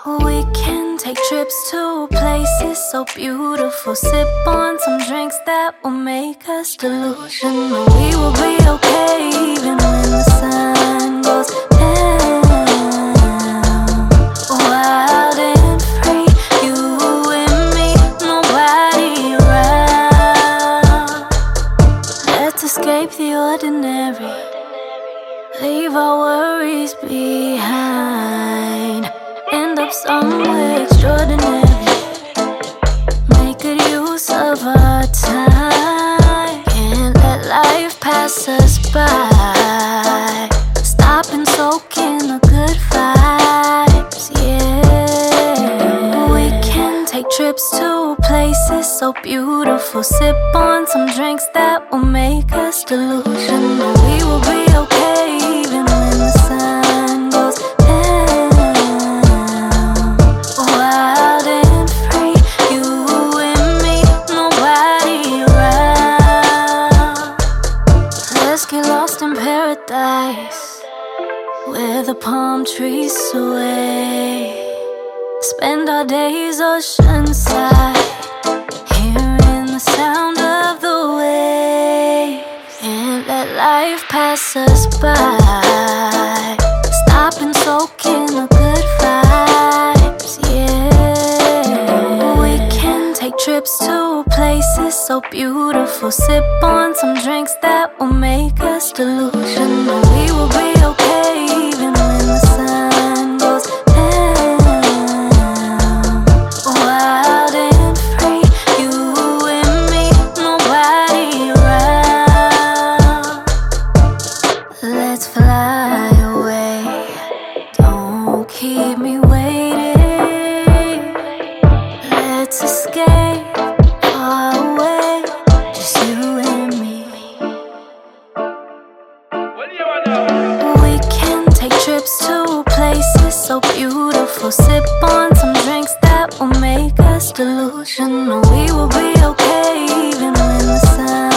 We can take trips to places so beautiful, sip on some drinks that will make us delusional. We will be okay even when the sun goes down. Wild and free, you and me, nobody around. Let's escape the ordinary, leave our worries behind, end up somewhere extraordinary, make good use of our time. Can't let life pass us by, stop and soak in the good vibes, yeah. We can take trips to places so beautiful, sip on some drinks that will make us delusional. We will be okay even when the sun goes down. Wild and free, you and me, nobody around. Let's get lost in paradise, where the palm trees sway. Spend our days oceanside, hearing the sound of the waves. Can't let life pass us by, stop and soak in the good vibes, yeah. We can take trips to places so beautiful, sip on some drinks that will make us delusional. We will be okay even when the sun goes down. Wild and free, you and me, nobody around. Let's fly away, don't keep me waiting. Let's escape far away, just you and me. We can take trips to places so beautiful, sip on some drinks that will make us delusional. We will be okay even when the sun